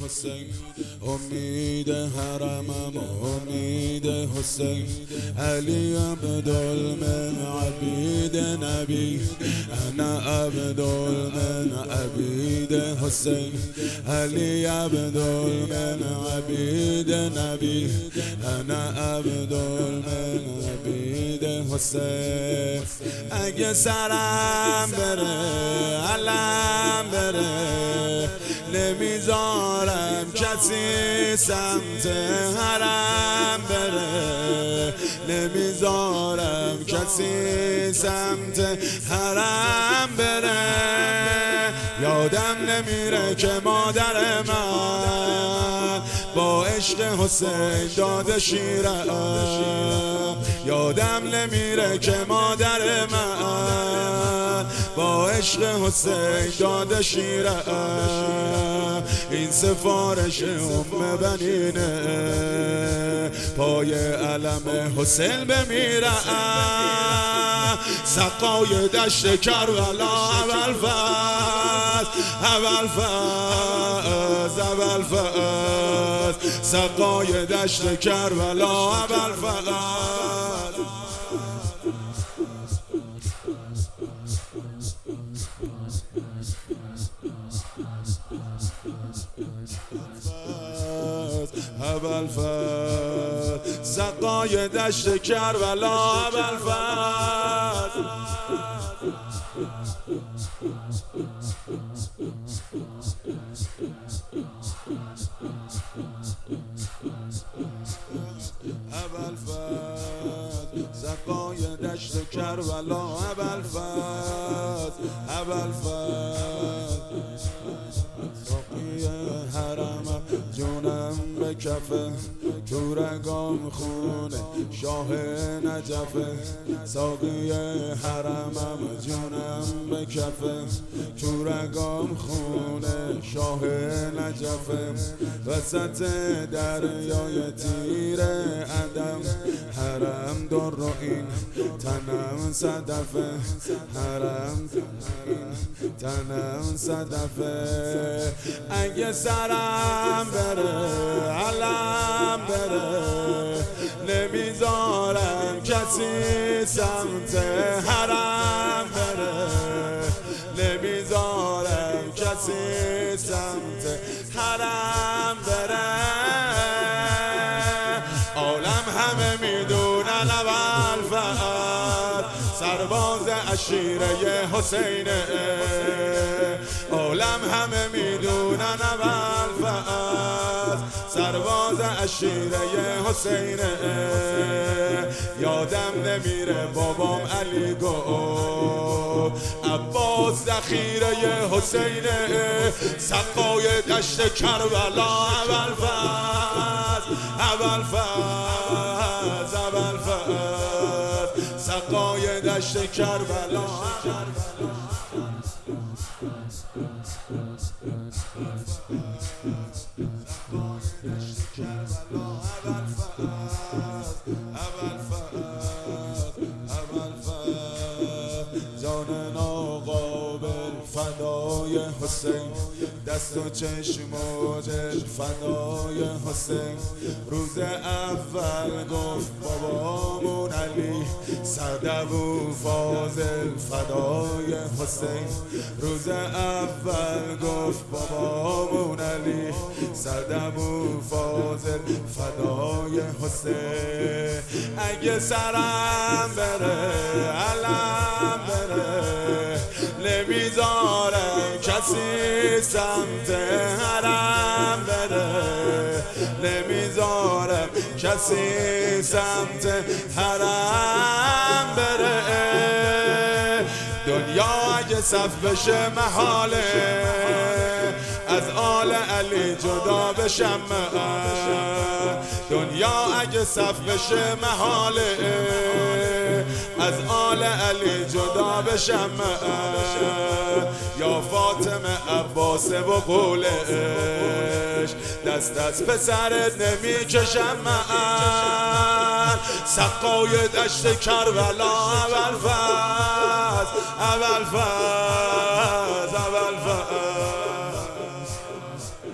حسین، امید حرمم امید حسین، علی عبدالمن عبید نبی، انا عبدالمن عبید حسین، علی عبدالمن عبید نبی، انا عبدالمن عبید حسین. اگه سرم بره علم بره، نمیذارم کسی سمت حرم بره، نمیذارم کسی سمت حرم بره. یادم نمیره که مادر من با عشق حسین داده شیرم، یادم نمیره که مادر من با عشق حسین داده شیرم. این سفارش بنینه پای علم حسین بمیرم. سقای دشت کربلا اول فاز اول فاز اول فاز، سقای دشت کربلا اول فاز. اول فاز سقای دشت کربلا اول فاز. اول فاز سقای دشت کربلا اول فاز اول فاز. ساقی حرمم جونم به کفه، تو رگام خونه شاه نجفه. ساقی حرمم جونم به کفه، تو رگام خونه شاه نجفه. وسط دریای تیر عدم حرم در رو این تنم صدفه، حرم تنم صدفه. اگه سرم بره علم بره، نمیذارم کسی سمت حرم بره، نمیذارم کسی سمت حرم بره. عالم همه میدونن اول فاز سرباز عشیره حسینه، عالم همه میدونن اول فاز سرباز عشیره حسینه. یادم نمیره بابام علی گفت عباس ذخیره حسینه، سقای دشت کربلا اول فاز اول فاز اول فاز، سقای دشت کربلا. جان ناقابل فدای حسین، دست و چشم و دل فدای حسین. روز اول گفت بابامون علی صدب و فاضل فدای حسین. روز اول گفت بابامون علی صدب و فاضل فدای حسین. اگه سرم بره علم بره، نمیذارم کسی سمت حرم بره، نمیذارم کسی سمت حرم بره. دنیا اگه صف بشه محاله، از آل علی جدا بشم. دنیا اگه صف بشه محاله، از آل علی جدا بشم. یا فاطمه عباس و قولش، دست از پسرت نمی کشم من. سقای دشت کربلا اول فاز اول فاز اول فاز.